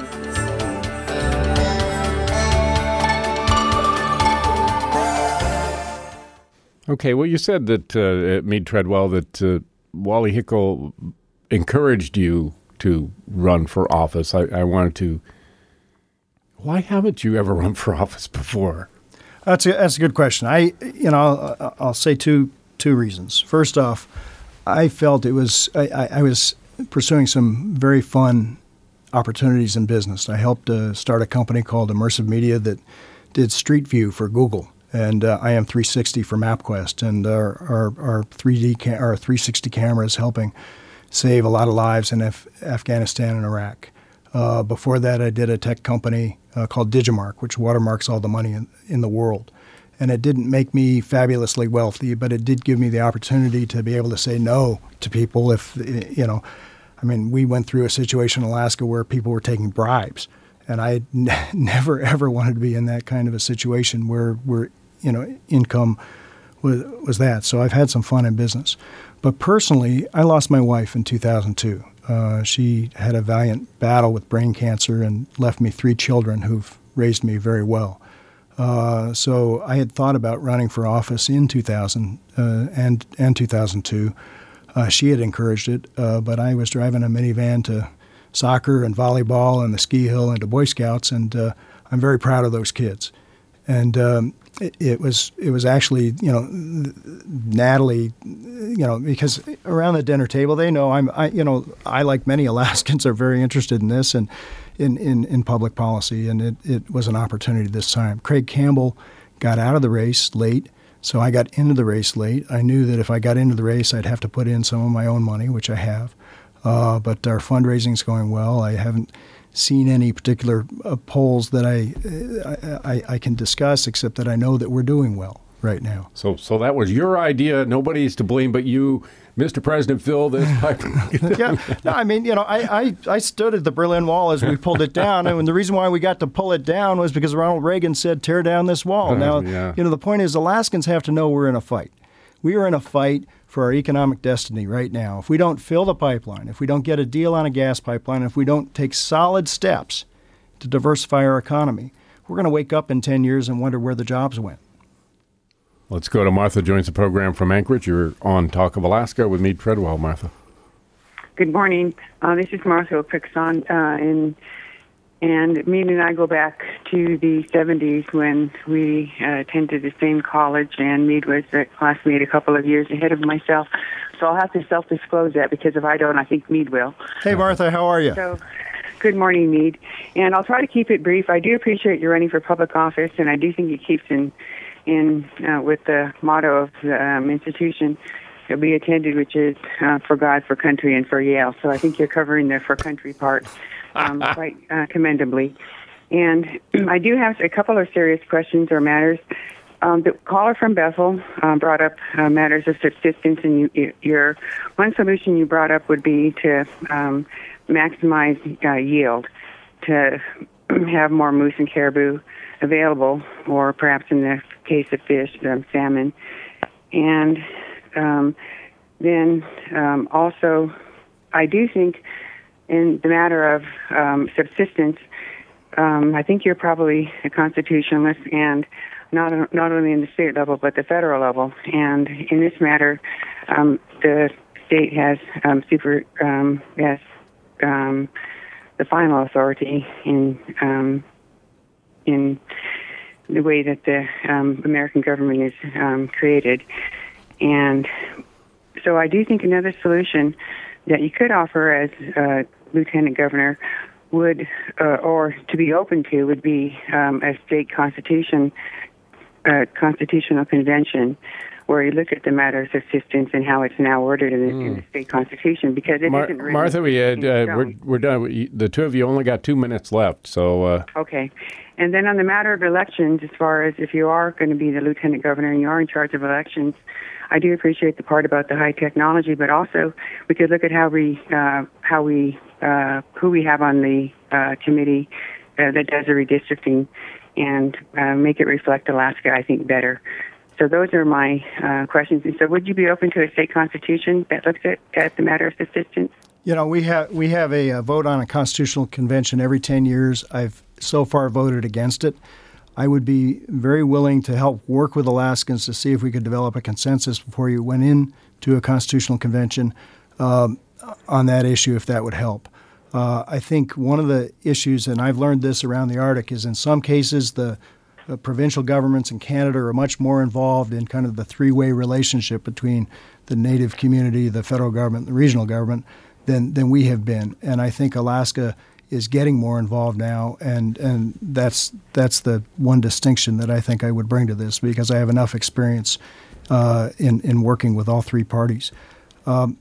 Okay, well, you said that uh, at Meade Treadwell that uh, Wally Hickel encouraged you to run for office. I, I wanted to. Why haven't you ever run for office before? That's a, that's a good question. I, you know, I'll, I'll say two two reasons. First off, I felt it was I, I, I was pursuing some very fun opportunities in business. I helped uh, start a company called Immersive Media that did Street View for Google. And uh, I am three sixty for MapQuest, and our our, our three D ca- our three sixty cameras helping save a lot of lives in Af- Afghanistan and Iraq. Uh, before that, I did a tech company uh, called Digimark, which watermarks all the money in, in the world. And it didn't make me fabulously wealthy, but it did give me the opportunity to be able to say no to people if, you know, I mean, we went through a situation in Alaska where people were taking bribes. And I n- never, ever wanted to be in that kind of a situation where, where you know, income was, was that. So I've had some fun in business. But personally, I lost my wife in two thousand two. Uh, she had a valiant battle with brain cancer and left me three children who've raised me very well. Uh, so I had thought about running for office in two thousand uh, and, and two thousand two. Uh, she had encouraged it, uh, but I was driving a minivan to soccer and volleyball and the ski hill and to Boy Scouts, and uh, I'm very proud of those kids. And um, it, it was it was actually, you know, Natalie, you know, because around the dinner table they know I'm, I, you know, I like many Alaskans are very interested in this and in, in, in public policy, and it, it was an opportunity this time. Craig Campbell got out of the race late, so I got into the race late. I knew that if I got into the race, I'd have to put in some of my own money, which I have. Uh, but our fundraising's going well. I haven't seen any particular uh, polls that I, uh, I I can discuss, except that I know that we're doing well right now. So, so that was your idea. Nobody's to blame but you, Mister President. Fill this pipe. Yeah, no, I mean, you know, I, I I stood at the Berlin Wall as we pulled it down, and the reason why we got to pull it down was because Ronald Reagan said, "Tear down this wall." Uh, now, yeah. you know, the point is, Alaskans have to know we're in a fight. We are in a fight for our economic destiny right now. If we don't fill the pipeline, if we don't get a deal on a gas pipeline, if we don't take solid steps to diversify our economy, we're going to wake up in ten years and wonder where the jobs went. Let's go to Martha, joins the program from Anchorage. You're on Talk of Alaska with Meade Treadwell. Martha. Good morning. Uh, this is Martha Pixon, uh, and and Meade and I go back to the seventies when we uh, attended the same college, and Meade was a classmate a couple of years ahead of myself. So I'll have to self-disclose that, because if I don't, I think Meade will. Hey, Martha, how are you? So, good morning, Meade. And I'll try to keep it brief. I do appreciate you running for public office, and I do think it keeps in in uh, with the motto of the um, institution that we attended, which is uh, for God, for country, and for Yale. So I think you're covering the for country part um, quite uh, commendably. And I do have a couple of serious questions or matters. Um, the caller from Bethel uh, brought up uh, matters of subsistence, and you, your one solution you brought up would be to um, maximize uh, yield, to have more moose and caribou available, or perhaps in the case of fish, um, salmon. And um, then um, also, I do think in the matter of um, subsistence, um, I think you're probably a constitutionalist, and not not only in the state level but the federal level. And in this matter, um, the state has um, super um, has um, the final authority in um, in the way that the um, American government is um, created. And so I do think another solution that you could offer as uh, Lieutenant Governor would, uh, or to be open to, would be um, a state constitution, uh, constitutional convention, where you look at the matter of subsistence and how it's now ordered in the, mm. in the state constitution, because it Mar- isn't really Martha, we had, uh, we're, we're done. The two of you only got two minutes left, so... Uh... Okay. And then on the matter of elections, as far as if you are going to be the Lieutenant Governor and you are in charge of elections, I do appreciate the part about the high technology, but also we could look at how we, uh, how we, uh, who we have on the uh, committee uh, that does the redistricting, and uh, make it reflect Alaska, I think, better. So those are my uh, questions. And so would you be open to a state constitution that looks at, at the matter of subsistence? You know, we have we have a, a vote on a constitutional convention every ten years. I've so far voted against it. I would be very willing to help work with Alaskans to see if we could develop a consensus before you went into a constitutional convention um, on that issue, if that would help. Uh, I think one of the issues, and I've learned this around the Arctic, is in some cases the Uh, provincial governments in Canada are much more involved in kind of the three-way relationship between the native community, the federal government, and the regional government than than we have been. And I think Alaska is getting more involved now, and, and that's that's the one distinction that I think I would bring to this, because I have enough experience uh, in, in working with all three parties. Um,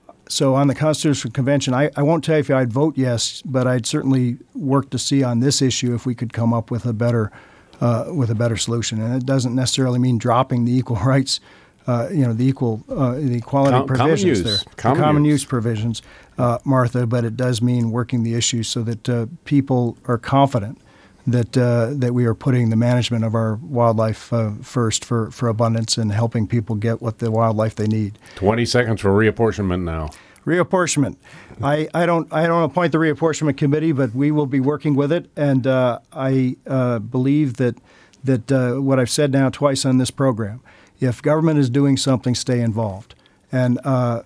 so on the Constitutional Convention, I, I won't tell you if I'd vote yes, but I'd certainly work to see on this issue if we could come up with a better Uh, with a better solution. And it doesn't necessarily mean dropping the equal rights, uh, you know, the equal, uh, the equality Com- provisions common use. there, Common, the common use. use provisions, uh, Martha, but it does mean working the issue so that uh, people are confident that uh, that we are putting the management of our wildlife uh, first for, for abundance and helping people get what the wildlife they need. twenty seconds for reapportionment now. Reapportionment. I, I don't I don't appoint the reapportionment committee, but we will be working with it, and uh, I uh, believe that that uh, what I've said now twice on this program: if government is doing something, stay involved. And uh,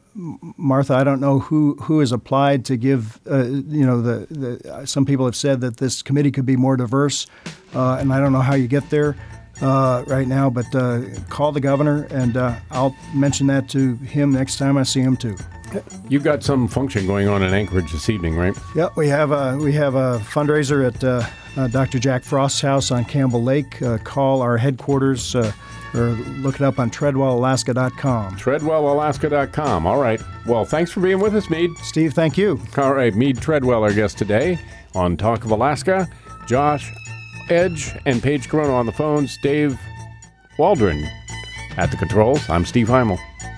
Martha, I don't know who, who has applied to give. Uh, you know, the, the some people have said that this committee could be more diverse, uh, and I don't know how you get there uh, right now. But uh, call the governor, and uh, I'll mention that to him next time I see him too. You've got some function going on in Anchorage this evening, right? Yeah, we have a we have a fundraiser at uh, uh, Doctor Jack Frost's house on Campbell Lake. Uh, call our headquarters uh, or look it up on treadwell alaska dot com. treadwell alaska dot com. All right. Well, thanks for being with us, Meade. Steve, thank you. All right, Meade Treadwell, our guest today on Talk of Alaska. Josh Edge and Paige Corona on the phones. Dave Waldron at the controls. I'm Steve Heimel.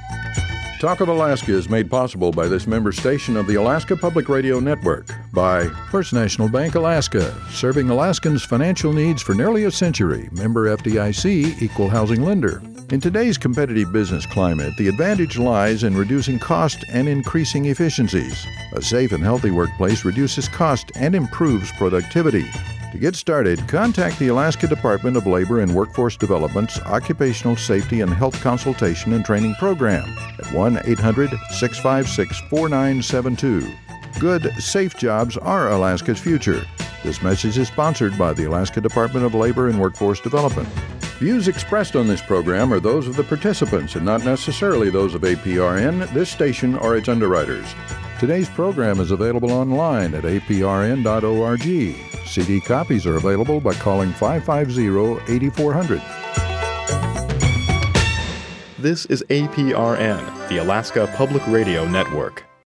Talk of Alaska is made possible by this member station of the Alaska Public Radio Network, by First National Bank Alaska, serving Alaskans' financial needs for nearly a century. Member F D I C, equal housing lender. In today's competitive business climate, the advantage lies in reducing cost and increasing efficiencies. A safe and healthy workplace reduces cost and improves productivity. To get started, contact the Alaska Department of Labor and Workforce Development's Occupational Safety and Health Consultation and Training Program at one eight hundred, six five six, four nine seven two. Good, safe jobs are Alaska's future. This message is sponsored by the Alaska Department of Labor and Workforce Development. Views expressed on this program are those of the participants and not necessarily those of A P R N, this station, or its underwriters. Today's program is available online at a p r n dot org. C D copies are available by calling five five zero, eight four zero zero. This is A P R N, the Alaska Public Radio Network.